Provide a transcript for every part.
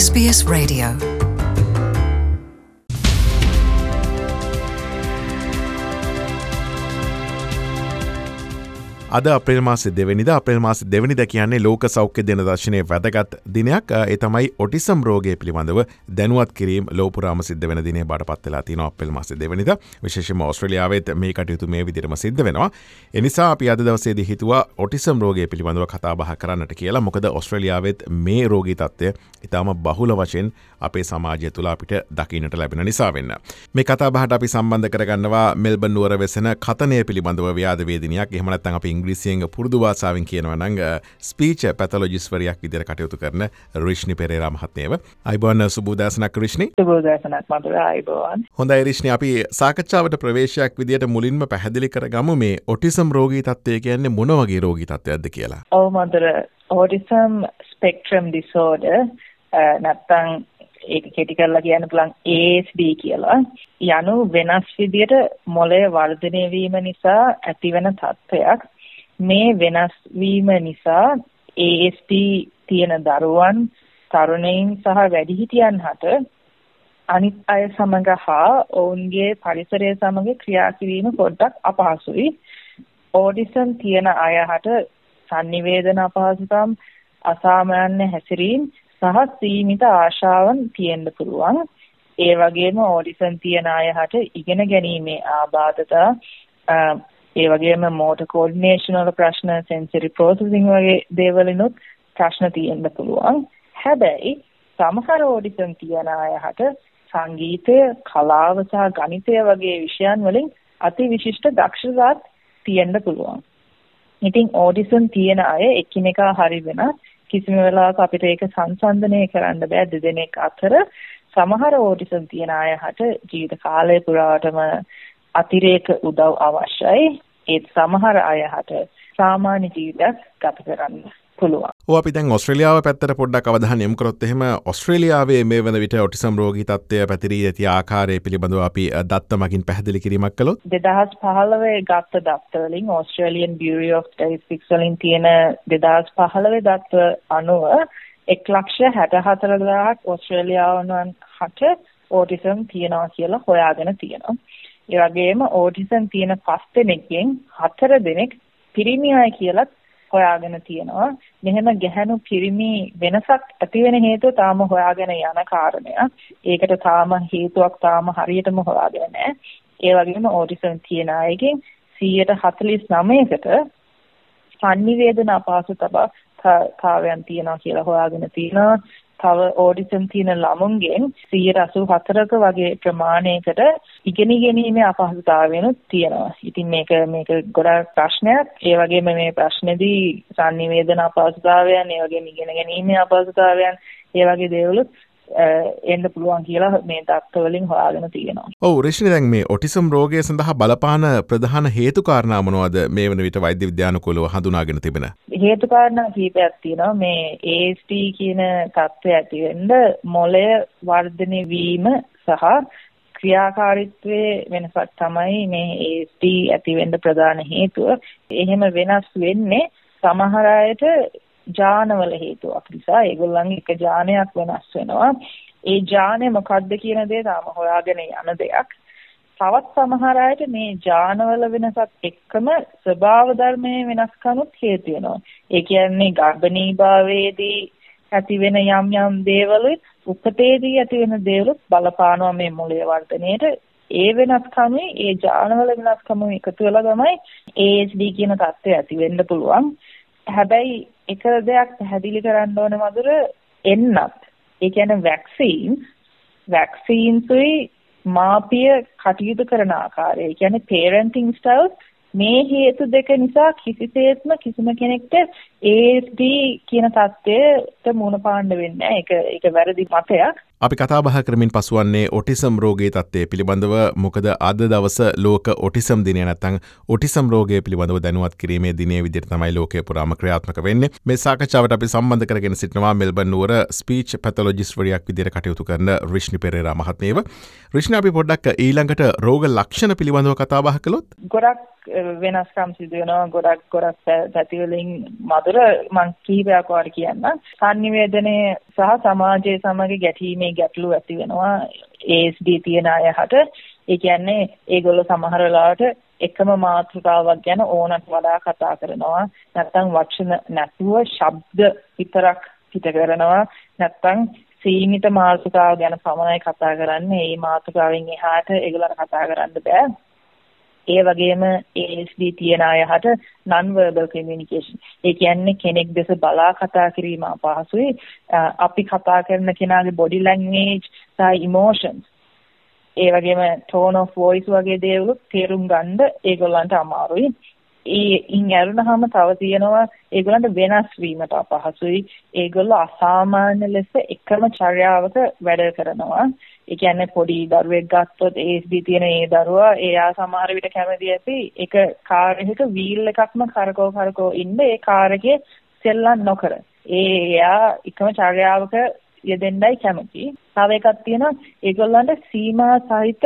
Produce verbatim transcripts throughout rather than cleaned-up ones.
S B S Radio. අද අප්‍රේල් මාසේ දෙවැනිදා අප්‍රේල් මාසේ දෙවැනිදා කියන්නේ ලෝක සෞඛ්‍ය දින දර්ශනයේ වැදගත් දිනයක්. ඒ තමයි ඔටිසම් රෝගය පිළිබඳව දැනුවත් කිරීම ලෝපුරාම සිද්ධ වෙන දිනේ බාටපත් වෙලා තිනවා අප්‍රේල් මාසේ දෙවැනිදා. විශේෂයෙන්ම ඕස්ට්‍රේලියාවෙත් මේ කටයුතු මේ විදිහටම සිද්ධ වෙනවා. ඒ නිසා අපි අද දවසේදී හිතුවා ඔටිසම් රෝගය පිළිබඳව කතා බහ කරන්නට කියලා. මොකද ඕස්ට්‍රේලියාවෙත් මේ රෝගී තත්ත්වය ඉතාම බහුල වශයෙන් අපේ සමාජය තුළ අපිට දකින්නට ලැබෙන නිසා වෙන්න. මේ කතා බහට අපි සම්බන්ධ කරගන්නවා මෙල්බන් නුවර වෙසෙන කතනය පිළිබඳව ව්‍යාධ වේදිනියක්. එහෙම නැත්නම් අපි ඉංග්‍රීසියෙන් පුරුදු භාෂාවෙන් කියනවා නම් ස්පීච් පැතොලොජිස්ට්වරියක් විදිහට කටයුතු කරන රිෂ්නි පෙරේරා මහත්මියව. අයිබෝන් සුබෝදෑසනක් රිෂ්නි. සුබෝදෑසනක් මధుර. අයිබෝන්. හොඳයි රිෂ්නි, අපි සාකච්ඡාවට ප්‍රවේශයක් විදිහට මුලින්ම පැහැදිලි කරගමු මේ ඔටිසම් රෝගී තත්ත්වය කියන්නේ මොන වගේ රෝගී තත්ත්වයක්ද කියලා. ඔව් මధుර, ඔටිසම් ස්පෙක්ට්‍රම් ඩිසෝඩර් නැත්නම් ඒක කෙටි කරලා කියන්න පුළුවන් A S D කියලා යනු වෙනස් විදියට මොළයේ වර්ධනය වීම නිසා ඇතිවන තත්ත්වයක්. මේ වෙනස් වීම නිසා A S D තියෙන දරුවන්, තරුණයින් සහ වැඩිහිටියන් හට අනිත් අය සමග හා ඔවුන්ගේ පරිසරය සමග ක්‍රියා කිරීම පොඩ්ඩක් අපහසුයි. ඔටිසම් තියෙන අය හට සංනිවේදන අපහසුකම්, අසාමාන්‍ය හැසිරීම් සහ සීමිත ආශාවන් තියෙන්න පුළුවන්. ඒ වගේම ඔටිසම් තියෙන අය හට ඉගෙන ගැනීමේ ආබාධතා, ඒ වගේම මෝටර් කෝඩිනේෂන් වල ප්‍රශ්න, සෙන්සරි ප්‍රොසෙසින් වගේ දේවලිනුත් ප්‍රශ්න තියෙන්න පුළුවන්. හැබැයි සමහර ඔටිසම් තියෙන අය හට සංගීතය, කලාව සහ ගණිතය වගේ විෂයන් වලින් අතිවිශිෂ්ට දක්ෂතාවක් තියෙන්න පුළුවන්. ඉතින් ඔටිසම් තියෙන අය එකිනෙකා හරි වෙනස්. කිසිම වෙලාවක අපිට ඒක සංසන්දනය කරන්න බෑ දෙදෙනෙක් අතර. සමහර ඔටිසම් තියෙන අය හට ජීවිත කාලය පුරාවටම අතිරේක උදව් අවශ්‍යයි. ඒත් සමහර අය හට සාමාන්‍ය ජීවිතයක් ගත කරන්න පුළුවන්. ඔව්, අපි දැන් ඕස්ට්‍රේලියාව පැත්තට පොඩ්ඩක් අවධානය යොමු කරොත් එහෙම ඕස්ට්‍රේලියාවේ මේ වන විට ඔටිසම් රෝගී තත්ත්වය පැතිරී ඇති ආකාරය පිළිබඳව අපි දත්ත මගින් පැහැදිලි කිරීමක් කළොත්. දෙදහස් පහළොව ගත්ත දත්ත වලින් Australian Bureau of Statistics වලින් තියෙන දෙදහස් පහළොව දත්ත අනුව එක් ලක්ෂ හැට හතර හදාරක් ඕස්ට්‍රේලියානුවන් හට ඔටිසම් තියෙනවා කියලා හොයාගෙන තියෙනවා. ඒ වගේම ඔටිසම් තියෙන පස් දෙනෙක්ගෙන් හතර දෙනෙක් පිරිමි අය කියලා හොයාගෙන තියෙනවා. මෙහෙම ගැහැණු පිරිමි වෙනසක් ඇති වෙන හේතුව තාම හොයාගෙන යන කාරණයක්. ඒකට තාම හේතුවක් තාම හරියටම හොයාගෙන නැහැ. ඒ වගේම ඔටිසම් තියෙන අයගෙන් සියයට හතළිස් නවයකට සංනිවේදන අපහසුතාවයන් තියෙනවා කියලා හොයාගෙන තියෙනවා. තව ඔටිසම් තියෙන ළමුන්ගෙන් සියයට අසූ හතරක වගේ ප්‍රමාණයකට ඉගෙන ගැනීමේ අපහසුතාවයනුත් තියෙනවා. ඉතින් මේක මේක ගොඩාක් ප්‍රශ්නයක්. ඒ වගේම මේ ප්‍රශ්නේදී සංනිවේදන අපහසුතාවයන්, ඒ වගේම ඉගෙන ගැනීමේ අපහසුතාවයන්, ඒ වගේ දේවලුත් එන්න පුළුවන් කියලා මේ දත්ත වලින් හොයාගෙන තියෙනවා. ඔව් රිෂ්නි, දැන් මේ ඔටිසම් රෝගය සඳහා බලපාන ප්‍රධාන හේතු කාරණා මොනවද මේ වන විට වෛද්‍ය විද්‍යානුකූලව හඳුනාගෙන තිබෙන? හේතු කාරණා කීපයක් තියෙනවා. මේ A S D කියන තත්ත්වය ඇති වෙන්න මොළය වර්ධනය වීම සහ ක්‍රියාකාරීත්වයේ වෙනසක් තමයි මේ A S D ඇති වෙන්න ප්‍රධාන හේතුව. එහෙම වෙනස් වෙන්නේ සමහර අයට ජානවල හේතුවක් නිසා. ඒගොල්ලන්ගේ එක ජානයක් වෙනස් වෙනවා. ඒ ජානය මොකක්ද කියන දේ තාම හොයාගෙන යන දෙයක්. තවත් සමහර අයට මේ ජානවල වෙනසත් එක්කම ස්වභාව ධර්මයේ වෙනස්කමත් හේතු වෙනවා. ඒ කියන්නේ ගර්භණීභාවයේදී ඇති වෙන යම් යම් දේවලුත් උපතේදී ඇති වෙන දේවලුත් බලපානවා මේ මොළයේ වර්ධනයට. ඒ වෙනස්කමයි, ඒ ජානවල වෙනස්කමයි එකතු වෙලා තමයි A S D කියන තත්ත්වය ඇති වෙන්න පුළුවන්. හැබැයි එක දෙයක් පැහැදිලි කරන්න ඕනේ මధుර, එන්නත් ඒ කියන්නේ වැක්සින් වැක්සින්සුයි මාපිය කටයුතු කරන ආකාරය, ඒ කියන්නේ parenting styles, මේ හේතු දෙක නිසා කිසිසේත්ම කිසිම කෙනෙක්ට A S D කියන තත්ත්වයට මුහුණ පාන්න වෙන්නේ නැහැ. ඒක ඒක වැරදි මතයක්. අපි කතා බහ කරමින් පසුවන්නේ ඔටිසම් රෝගයේ තත්ත්වය පිළිබඳව. මොකද අද දවස ලෝක ඔටිසම් දිනය නැත්නම් ඔටිසම් රෝගය පිළිබඳව දැනුවත් කිරීමේ දිනයේ විදිහට තමයි ලෝකයේ පුරාම ක්‍රියාත්මක වෙන්නේ. මේ සාකච්ඡාවට අපි සම්බන්ධ කරගෙන සිටිනවා මෙල්බන් නුවර ස්පීච් පැතොලොජිස්ට් වරියක් විදිහට කටයුතු කරන රිෂ්නි පෙරේරා මහත්මියව. රිෂ්නි, අපි පොඩ්ඩක් ඊළඟට රෝග ලක්ෂණ පිළිබඳව කතා බහ කළොත්. ගොඩක් වෙනස්කම් සිදු වෙනවා. ගොඩක් ගොඩක් පැති වලින් මధుර මං කීපයක් වාර කියන්න. සංනිවේදනයේ සහ සමාජයේ සමග ගැටීමේ ගැටලු ඇති වෙනවා ඒ එස් ඩී තියෙන අයහට. ඒ කියන්නේ ඒගොල්ලෝ සමහර වෙලාවට එකම මාතෘකාවක් ගැන ඕනට වඩා කතා කරනවා. නැත්නම් වචන නැතුව ශබ්ද විතරක් පිට කරනවා. නැත්නම් සීමිත මාතෘකාව ගැන පමණයි කතා කරන්නේ. මේ මාතෘකාවෙන් එහාට ඒගොල්ලන්ට කතා කරන්න බෑ. ඒ වගේම ඒ එස් ඩී තියෙන අයහට non verbal communication. ඒ කියන්නේ කෙනෙක් දෙස බලා කතා කිරීම අපහසුයි. අපි කතා කරන කෙනාගේ body language සහ emotions, ඒ වගේම tone of voice වගේ දේවල් තේරුම් ගන්න ඒගොල්ලන්ට අමාරුයි. ඒ ඉන් ඇරුණාම තව තියෙනවා ඒගොල්ලන්ට වෙනස් වීමට අපහසුයි. ඒගොල්ලෝ අසාමාන්‍ය ලෙස එකම චර්යාවක වැඩ කරනවා. ඒ කියන්නේ පොඩි දරුවෙක් ගත්තොත් ඒ එස් ඩී තියෙන ඒ දරුවා එයා සමහර විට කැමති ඇති එක කාර් එකක වීල් එකක්ම කරකෝ කරකෝ ඉන්න ඒ කාර් එකේ සෙල්ලම් නොකර. ඒ එයා එකම චර්යාවක යෙදෙන්නයි කැමති. තව එකක් තියෙනවා ඒගොල්ලන්ට සීමා සහිත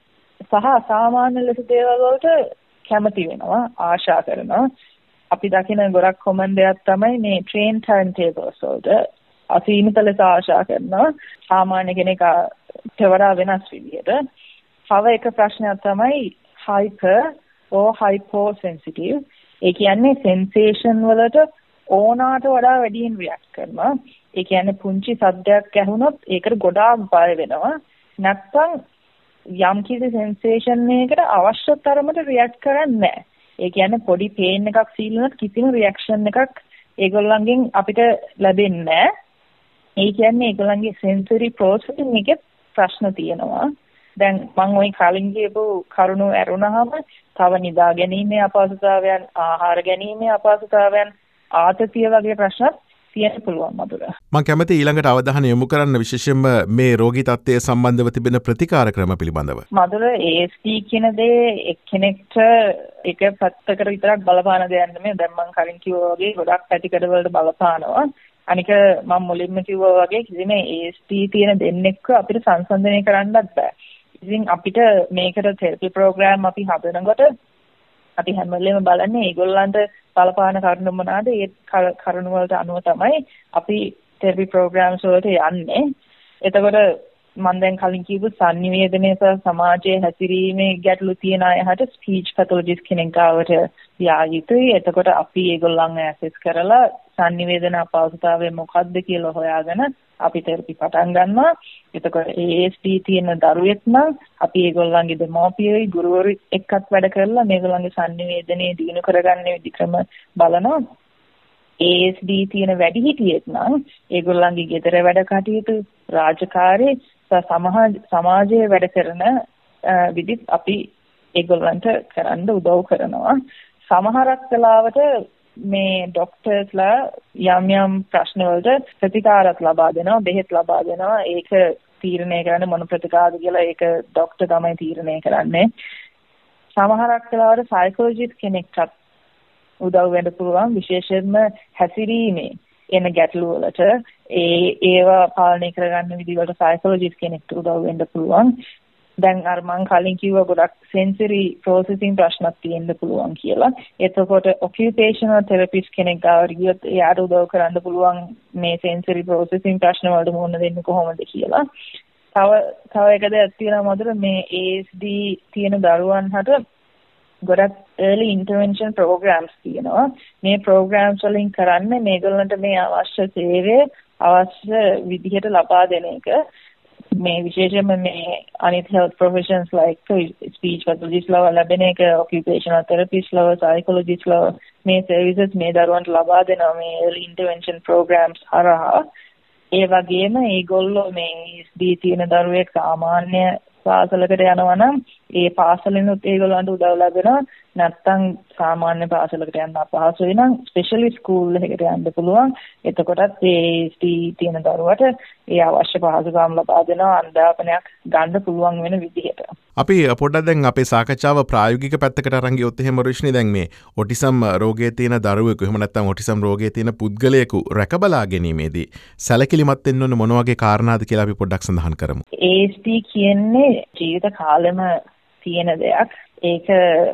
සහ අසාමාන්‍ය ලෙස දේවල් වලට කැමති වෙනවා, ආශා කරනවා. අපි දකින ගොඩක් කොමන් දෙයක් තමයි මේ ට්‍රේන් ටර්න් ටේබල්ස් වලට අසීමිත ලෙස ආශා කරනවා සාමාන්‍ය කෙනෙක්ට වඩා වෙනස් විදියට. තව එක ප්‍රශ්නයක් තමයි hyper or hyposensitive. ඒ කියන්නේ sensation වලට ඕනාට වඩා වැඩියෙන් react කරනවා. ඒ කියන්නේ පුංචි සද්දයක් ඇහුනොත් ඒකට ගොඩාක් බය වෙනවා. නැත්නම් යම් කිසි sensation එකකට අවශ්‍ය තරමට react කරන්නේ නැහැ. ඒ කියන්නේ පොඩි pain එකක් feel වුණත් කිසිම reaction එකක් ඒගොල්ලන්ගෙන් අපිට ලැබෙන්නේ නැහැ. ඒ කියන්නේ ඒගොල්ලන්ගේ sensory processing එකේ ප්‍රශ්න තියෙනවා. දැන් මම ওই කලින් කියපු කරුණු ඇරුණාම තව නිදා ගැනීමේ අපහසුතාවයන්, ආහාර ගැනීමේ අපහසුතාවයන්, ආතතිය වගේ ප්‍රශ්නත් තියෙන්න පුළුවන් මధుර. මම කැමති ඊළඟට අවධානය යොමු කරන්න විශේෂයෙන්ම මේ රෝගී තත්ත්වය සම්බන්ධව තිබෙන ප්‍රතිකාර ක්‍රම පිළිබඳව. මధుර ඒ එස් ඩී කියන දේ එක්කෙනෙක්ට එක පැත්තකට විතරක් බලපාන දෙයක් නෙමෙයි. දැන් මම කලින් කිව්වා වගේ ගොඩක් පැතිකඩ වලට බලපානවා. අනික මම මුලින්ම කිව්වා වගේ කිසිම ඒ එස් ඩී තියෙන දෙන්නෙක්ව අපිට සංසන්දනය කරන්නත් බෑ. ඉතින් අපිට මේකට තෙරපි ප්‍රෝග්‍රෑම් අපි හදනකොට අපි හැම වෙලේම බලන්නේ ඒගොල්ලන්ට බලපාන කරුණු මොනවාද, ඒ කරුණු වලට අනුව තමයි අපි තෙරපි ප්‍රෝග්‍රෑම්ස් වලට යන්නේ. එතකොට මම දැන් කලින් කියපු සංනිවේදනයේ සහ සමාජයේ හැසිරීමේ ගැටලු තියෙන අයහට ස්පීච් පැතොලොජිස්ට් කෙනෙක් ගාවට යා යුතුයි. එතකොට අපි ඒගොල්ලන්ව ඇසෙස් කරලා සංනිවේදන අපහසුතාවය මොකක්ද කියලා හොයාගෙන අපි තෙරපි පටන් ගන්නවා. එතකොට ඒ එස් ඩී තියෙන දරුවෙක් නම් අපි ඒගොල්ලන්ගේ දෙමව්පියෝයි ගුරුවරු එක්කත් වැඩ කරලා මේගොල්ලන්ගේ සංනිවේදනයේ දිනු කරගන්න විදිහම බලනවා. ඒ එස් ඩී තියෙන වැඩිහිටියෙක් නම් ඒගොල්ලන්ගේ ගෙදර වැඩ කටයුතු, රාජකාරී සමාජ සමාජයේ වැඩ කරන විදිහත් අපි ඒගොල්ලන්ට කරන්න උදව් කරනවා. සමහරක් වෙලාවට මේ ડોක්ටර්ස්ලා යම් යම් ප්‍රශ්න වලට ප්‍රතිකාරත් ලබා දෙනවා, බෙහෙත් ලබා දෙනවා. ඒක තීරණය කරන්නේ මොන ප්‍රතිකාරද කියලා ඒක ડોක්ටර් තමයි තීරණය කරන්නේ. සමහරක් වෙලාවට සයිකොලොජිස්ට් කෙනෙක්ට උදව් වෙන්න පුළුවන්, විශේෂයෙන්ම හැසිරීමේ එන ගැටලු වලට ඒ ඒවා පාලනය කරගන්න විදිහ වලට සයිකොලොජිස්ට් කෙනෙක්ට උදව් වෙන්න පුළුවන්. දැන් අර මං කලින් කිව්වා ගොඩක් sensory processing ප්‍රශ්නක් තියෙන්න පුළුවන් කියලා. එතකොට occupational therapist කෙනෙක් ගාවට ගියොත් එයාට උදව් කරන්න පුළුවන් මේ sensory processing ප්‍රශ්න වලට මුහුණ දෙන්නේ කොහොමද කියලා. තව තව එක දෙයක් තියෙනවා මధుර, මේ ඒ එස් ඩී තියෙන දරුවන් හට ගොඩක් early intervention programs තියෙනවා. මේ programs වලින් කරන්නේ මේගොල්ලන්ට මේ අවශ්‍ය සේවය අවශ්‍ය විදිහට ලබා දෙන එක. මේ විශේෂයෙන්ම මේ අනිත් health professions like speech pathologist ලව ලැබෙන එක, occupational therapist ලව, psychologist ලව මේ services මේ දරුවන්ට ලබා දෙනවා මේ early intervention programs හරහා. ඒ වගේම ඒගොල්ලෝ මේ එස් ඩී තියෙන දරුවෙක් සාමාන්‍ය පාසලකට යනවා නම් ඒ පාසලෙනුත් ඒගොල්ලන්ට උදව් ලැබෙනවා. නැත්තම් සාමාන්‍ය පාසලකට යන්න අපහසුයි නම් ස්පෙෂලි ස්කූල් එකකට යන්න පුළුවන්. එතකොටත් ඒ A S D තියෙන දරුවට ඒ අවශ්‍ය පහසුකම් ලබා දෙනවා අධ්‍යාපනයක් ගන්න පුළුවන් වෙන විදිහට. අපි පොඩ්ඩක් දැන් අපේ සාකච්ඡාව ප්‍රායෝගික පැත්තකට අරන් ගියොත් එහෙම රුෂ්නි දැන් මේ ඔටිසම් රෝගයේ තියෙන දරුවෙකු එහෙම නැත්නම් ඔටිසම් රෝගයේ තියෙන පුද්ගලයෙකු රැකබලා ගැනීමේදී සැලකිලිමත් වෙන්න ඕන මොන වගේ කාරණාද කියලා අපි පොඩ්ඩක් සඳහන් කරමු. A S D කියන්නේ ජීවිත කාලෙම තියෙන දෙයක්. ඒක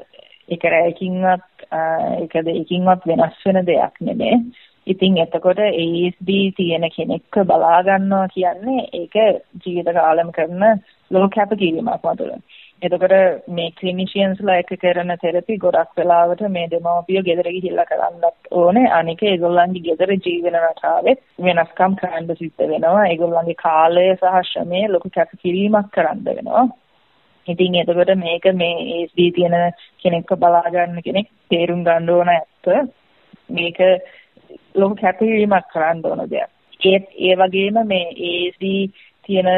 ඒක රැකින්වත් ඒක දෙකින්වත් වෙනස් වෙන දෙයක් නෙමෙයි. ඉතින් එතකොට A S D තියෙන කෙනෙක්ව බලා ගන්නවා කියන්නේ ඒක ජීවිත කාලෙම කරන ලොකු කැපකිරීමක් වතුර. එතකොට මේ ක්ලිනිෂියන්ස්ලා එක කරන තෙරපි ගොඩක් වෙලාවට මේ දෙමව්පියෝ ගෙදර ගිහිල්ලා කරන්නත් ඕනේ. අනික ඒගොල්ලන්ගේ ගෙදර ජීවන රටාවේ වෙනස්කම් කරන්න සිද්ධ වෙනවා. ඒගොල්ලන්ගේ කාලය සහ ශ්‍රමය ලොකු කැපකිරීමක් කරන්න වෙනවා. ඉතින් එතකොට මේක මේ A S D තියෙන කෙනෙක්ව බලා ගන්න කෙනෙක් තේරුම් ගන්න ඕන ඇත්ත. මේක ලොකු කැපකිරීමක් කරන්න ඕන දෙයක්. ඒත් ඒ වගේම මේ A S D තියෙන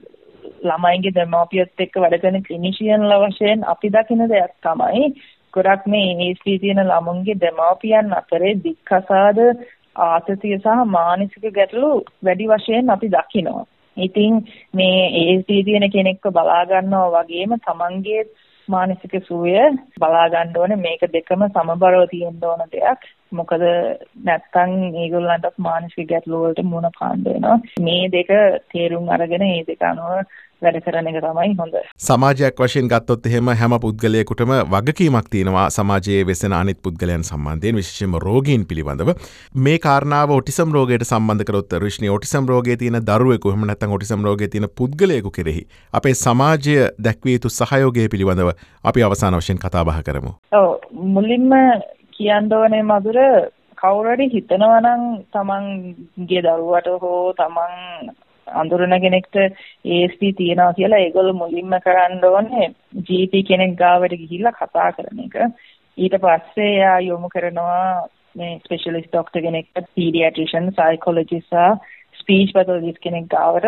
ළමයින්ගේ දෙමාපියත් එක්ක වැඩ කරන ක්ලිනිෂියන්ලා වශයෙන් අපි දකින දෙයක් තමයි ගොඩක් මේ A S D තියෙන ළමුන්ගේ දෙමාපියන් අතරේ දික්කසාද ආතතිය සහ මානසික ගැටලු වැඩි වශයෙන් අපි දකිනවා. ඉතින් මේ A S D තියෙන කෙනෙක්ව බලා ගන්නවා වගේම තමන්ගේ මානසික සුවය බලා ගන්න ඕනේ. මේක දෙකම සමබරව තියෙන්න ඕන දෙයක්. මොකද නැත්තම් ඒගොල්ලන්ටත් මානසික ගැටලු වලට මුහුණ පාන්න වෙනවා. මේ දෙක තේරුම් අරගෙන මේ දෙක අනුව වැඩ කරන එක තමයි හොඳ. සමාජයක් වශයෙන් ගත්තොත් එහෙම හැම පුද්ගලයෙකුටම වගකීමක් තියෙනවා සමාජයේ වෙසෙන අනිත් පුද්ගලයන් සම්බන්ධයෙන් විශේෂයෙන්ම රෝගීන් පිළිබඳව. මේ කාරණාව ඔටිසම් රෝගයට සම්බන්ධ කරොත් රුෂ්නි ඔටිසම් රෝගයේ තියෙන දරුවෙකු එහෙම නැත්නම් ඔටිසම් රෝගයේ තියෙන පුද්ගලයෙකු කෙරෙහි අපේ සමාජය දැක්විය යුතු සහයෝගය පිළිබඳව අපි අවසාන වශයෙන් කතා බහ කරමු. ඔව් මුලින්ම කියන්න ඕනේ මధుර කවුරු හරි හිතනවා නම් තමන්ගේ දරුවට හෝ තමන් අඳුරන කෙනෙක්ට A S D තියනවා කියලා ඒගොල්ලෝ මුලින්ම කරන්න ඕනේ G P කෙනෙක් ගාවට ගිහිල්ලා කතා කරන එක. ඊට පස්සේ එයා යොමු කරනවා මේ ස්පෙෂලිස්ට් ડોක්ටර් කෙනෙක්ට, පීඩියාට්‍රිෂන්, සයිකොලොජිස්ට් සහ ස්පීච් පැතොලොජිස්ට් කෙනෙක් ගාවට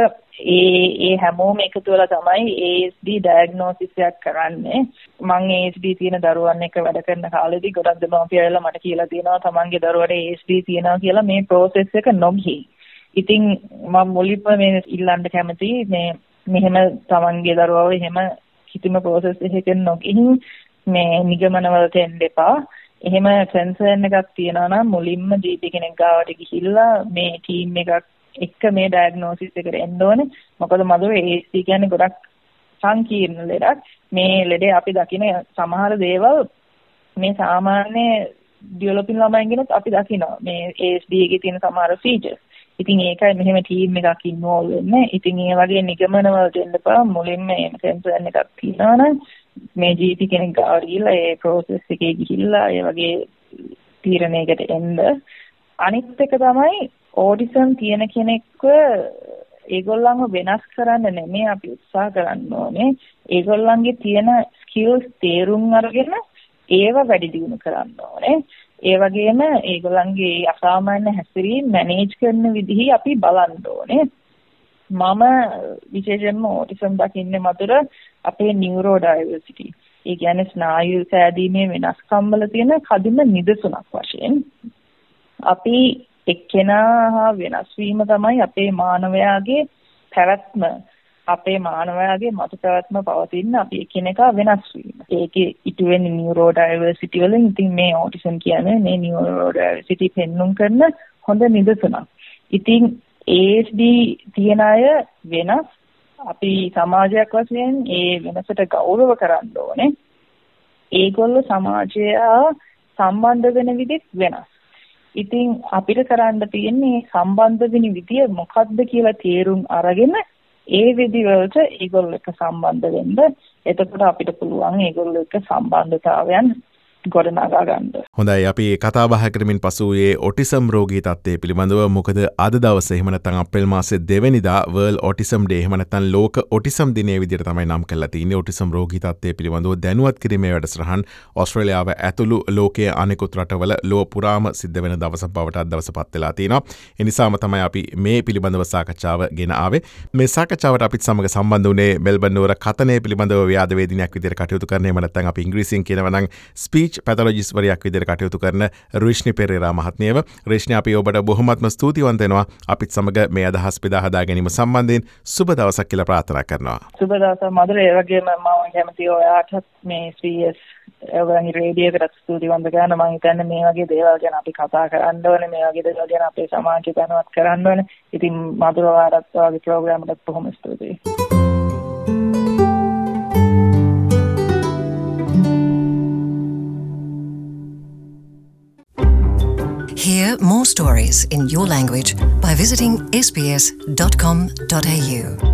ඒ ඒ හැමෝම එකතු වෙලා තමයි A S D ඩයග්නොසිස් එකක් කරන්නේ. මම A S D තියෙන දරුවන් එක්ක වැඩ කරන කාලෙදී ගොඩක් දෙමාපියලා මට කියලා තියෙනවා තමන්ගේ දරුවට A S D තියෙනවා කියලා මේ process එක නොගිහි. ඉතින් මම මුලින්ම මේ ඉල්ලන්න කැමතියි මේ මෙහෙම තමන්ගේ දරුවව එහෙම කිසිම process එකකින් නොගිහින් මේ නිගමන වලට එන්න එපා. එහෙම කන්සර්න් එකක් තියෙනවා නම් මුලින්ම G P කෙනෙක් ගාවට ගිහිල්ලා මේ ටීම් එකක් එක්ක මේ ඩයග්නොසිස් එකට එන්න ඕනේ. මොකද මధుර A S D කියන්නේ ගොඩක් සංකීර්ණ ලෙඩක්. මේ ලෙඩේ අපි දකින සමහර දේවල් මේ සාමාන්‍ය ඩෙවලොපින් ළමයින්ගෙනුත් අපි දකිනවා. මේ A S D එකේ තියෙන සමහර ෆීචර්ස්. ඉතින් ඒකයි මෙහෙම ටීම් එකක් ඉන්වෝල්ව් වෙන්නේ. ඉතින් ඒ වගේ නිගමන වලට එන්න එපා. මුලින්ම මේ කන්සර්න් එකක් තියෙනවා නම් මේ G P කෙනෙක් ගාවට ගිහිල්ලා ඒ process එකේ ගිහිල්ලා ඒ වගේ තීරණයකට එන්න. අනිත් එක තමයි ඔටිසම් තියෙන කෙනෙක්ව ඒගොල්ලන්ව වෙනස් කරන්න නෙමෙයි අපි උත්සාහ කරන්න ඕනේ. ඒගොල්ලන්ගේ තියෙන ස්කිල්ස් තේරුම් අරගෙන ඒව වැඩි දියුණු කරන්න ඕනේ. ඒ වගේම ඒගොල්ලන්ගේ අසාමාන්‍ය හැසිරීම මැනේජ් කරන විදිහ අපි බලන්න ඕනේ. මම විශේෂයෙන්ම ඔටිසම් දකින්නේ මధుර අපේ නියුරෝ ඩයිවර්සිටි. ඒ කියන්නේ ස්නායු සෑදීමේ වෙනස්කම් වල තියෙන කදිම නිදසුනක් වශයෙන් අපි එක්කෙනා හා වෙනස් වීම තමයි අපේ මානවයාගේ පැවැත්ම, අපේ මානවයාගේ මතු පැවැත්ම පවතින අපි එකිනෙකා වෙනස් වීම. ඒකේ ඉටු වෙන්නේ නියුරෝ ඩයිවර්සිටි වලින්. ඉතින් මේ ඔටිසම් කියන්නේ මේ නියුරෝ ඩයිවර්සිටි පෙන්눔 කරන හොඳ නිදසුනක්. ඉතින් A S D තියන අය වෙනස්. අපි සමාජයක් වශයෙන් ඒ වෙනසට ගෞරව කරන්න ඕනේ. ඒගොල්ලෝ සමාජය සම්බන්ධ වෙන විදිහ වෙනස්. ඉතින් අපිට කරන්න තියෙන්නේ සම්බන්ධ වෙන විදිය මොකක්ද කියලා තේරුම් අරගෙන ඒ විදිහවලට ඒගොල්ලෝ එක්ක සම්බන්ධ වෙන්න. එතකොට අපිට පුළුවන් ඒගොල්ලෝ එක්ක සම්බන්ධතාවයන් ගොඩනගා ගන්න. හොඳයි අපි කතා බහ කරමින් පසුවේ ඔටිසම් රෝගී තත්ත්වය පිළිබඳව. මොකද අද දවසේ එහෙම නැත්නම් අප්‍රේල් මාසේ දෙවැනිදා World Autism Day එහෙම නැත්නම් ලෝක ඔටිසම් දිනය විදිහට තමයි නම් කරලා තියෙන්නේ. ඔටිසම් රෝගී තත්ත්වය පිළිබඳව දැනුවත් කිරීමේ වැඩසටහන් ඕස්ට්‍රේලියාව ඇතුළු ලෝකයේ අනෙකුත් රටවල ලොව පුරාම සිද්ධ වෙන දවස බවට අද දවස පත් වෙලා තියෙනවා. ඒ නිසාම තමයි අපි මේ පිළිබඳව සාකච්ඡාව ගෙන ආවේ. මේ සාකච්ඡාවට අපිත් සමග සම්බන්ධ වුණේ මෙල්බන් නුවර කතනය පිළිබඳව ව්‍යාධ වේදිනියක් විදිහට කටයුතු කරන එහෙම නැත්නම් අපි ඉංග්‍රීසියෙන් කියනවා නම් ස්පීච් පැතොලොජිස්ට් වරියක් විදිහට කටයුතු කරන රුෂ්නි පෙරේරා මහත්මියව. රුෂ්නි අපි ඔබට බොහොමත්ම ස්තුතිවන්ත වෙනවා අපිත් සමග මේ අදහස් බෙදා හදා ගැනීම සම්බන්ධයෙන්. සුබ දවසක් කියලා ප්‍රාර්ථනා කරනවා. සුබ දවසක් මధుර. ඒ වගේම මම කැමතියි ඔයාටත් මේ S B S ඔයගොල්ලන්ගේ රේඩියෝ එකට ස්තුතිවන්ත ගන්න. මම හිතන්නේ මේ වගේ දේවල් ගැන අපි කතා කරන්න ඕනේ. මේ වගේ දේවල් ගැන අපේ සමාජය දැනුවත් කරන්න ඕනේ. ඉතින් මధుර ඔයාටත් ඔයාගේ ප්‍රෝග්‍රෑම් එකට බොහොම ස්තුතියි. Hear more stories in your language by visiting s b s dot com dot a u.